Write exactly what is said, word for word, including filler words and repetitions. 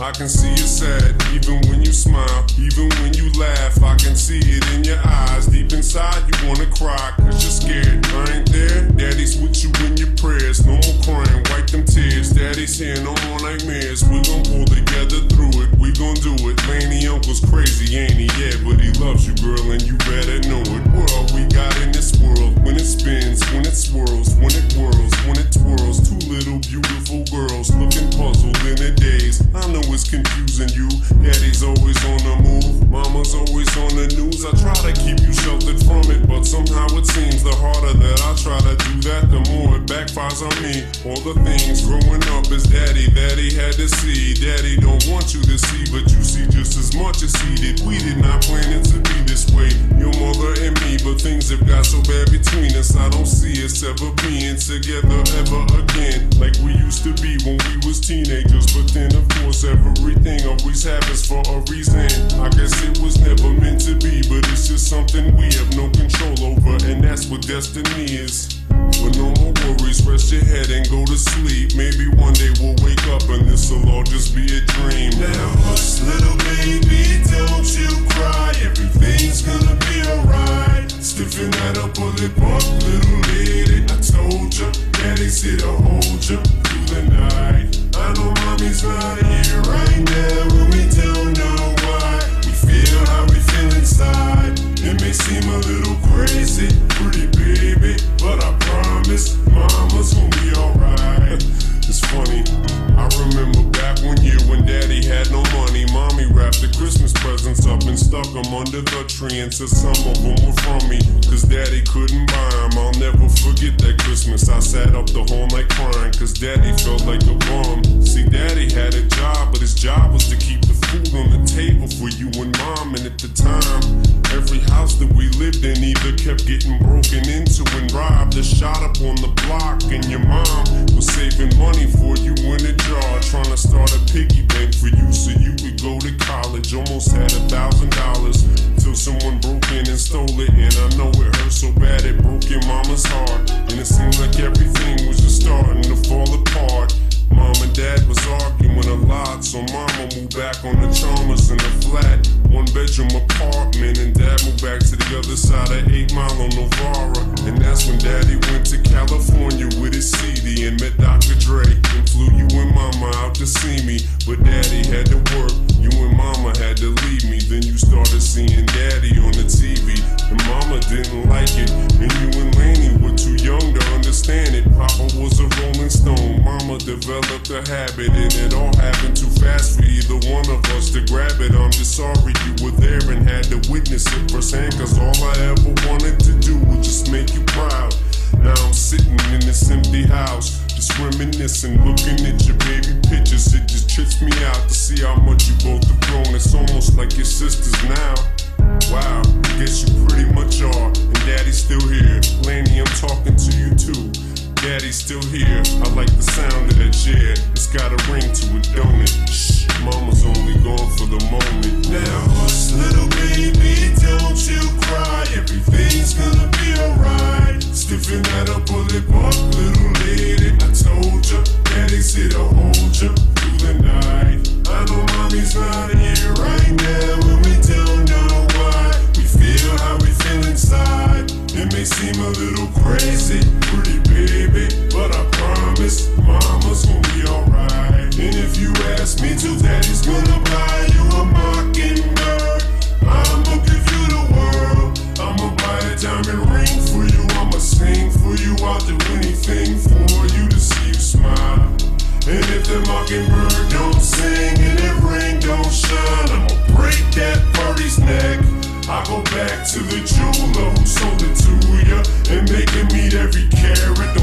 I can see you sad, even when you smile, even when you laugh. I can see it in your eyes. Deep inside you wanna cry, cause you're scared. I ain't there, daddy's with you in your prayers. No more crying, wipe them tears. Daddy's here, no more nightmares. We gon' pull together through it, we gon' do it. Laney uncle's crazy, ain't he? Yeah, but he loves you, girl, and you better know it. What all we got in this world? When it spins, when it swirls, when it whirls, when it twirls. Two little beautiful girls looking puzzled in a daze. I know it's confusing you. Daddy's always on the move, mama's always on the news. I try to keep you sheltered from it, but somehow it seems the harder that I try to do that, the more it backfires on me. All the things growing up is daddy that he had to see. Daddy don't want you to see, but you see just as much as he did. We did not plan it to be this way, your mother and me, but things have got so bad between us. I don't see us ever being together ever again, like we used to be when we was teenagers. But then of course everything always happens for a reason. I guess it was never meant to be, but it's just something we have no control over, and that's what destiny is. But no more worries, rest your head and go to sleep. Maybe one day we'll wake up and this'll all just be a dream. Now hush, little baby, don't you cry. Everything's gonna be alright. Stiffen that up, pull it up, little lady. I told ya, daddy's here to hold ya through the night. I know mommy's not here right now, and we don't know why. We feel how we feel inside. It may seem a little crazy, pretty baby, but I promise mama's gonna be alright. It's funny, I remember back one year when daddy had no money. Mommy wrapped the Christmas presents up and stuck them under the tree and said some of them were from me, cause daddy couldn't buy them. I'll never forget that Christmas. I sat up the whole night crying, cause daddy felt like a bum. See, daddy had a job, but his job was to keep the food on the table for you and mom. And at the time, every house that we lived in either kept getting broken into and robbed or shot up on the block. And your mom was saving money for you in a jar, trying to start a piggy bank for you so you could go to college. Almost had a thousand dollars till someone broke in and stole it. And I know it hurt so bad it broke your mama's heart, and it seemed like everything was just starting to fall apart. Mom and dad was arguing a lot, so mama moved back on the Chalmers in a flat, one bedroom apartment, and dad moved back to the other side of eight Mile on Novara. And that's when daddy went to California with his C D and met Doctor Dre, and flew you and mama out to see me. But daddy had to work, you and mama had to leave me. Then you started seeing daddy on the T V, and mama didn't like it, and you and Laney were too young to understand it. Papa was a rolling stone, mama developed a habit, and it all happened too fast for either one of us to grab it. I'm just sorry you were there and had to witness it firsthand, cause all I ever wanted to do was just make you proud. Now I'm sitting in this empty house, just reminiscing, looking at your baby pictures. It just trips me out to see how much you both have grown. It's almost like your sisters now. Wow, I guess you pretty much are. And daddy's still here. Laney, I'm talking to you too. Daddy's still here. I like the sound of that chair. It's got a ring to it, don't it? Shh, mama's only gone for the moment. Now hush, little baby, don't you cry. Everything's gonna be alright. Stiffen that up, pull it up, little lady. I told ya, daddy's here to hold ya through the night. I know mommy's not here right now, and we don't know why. We feel how we feel inside. It may seem a little crazy, pretty baby, but I promise mama's gonna be alright. And if you ask me to, daddy's gonna buy you a mockingbird. I'ma give you the world. I'ma buy a diamond ring for you. I'ma sing for you. I'll do anything for you to see you smile. And if the mockingbird don't sing and that ring don't shine, I'ma break that birdie's neck. I go back to the jeweler who sold it to ya and make him eat every carat.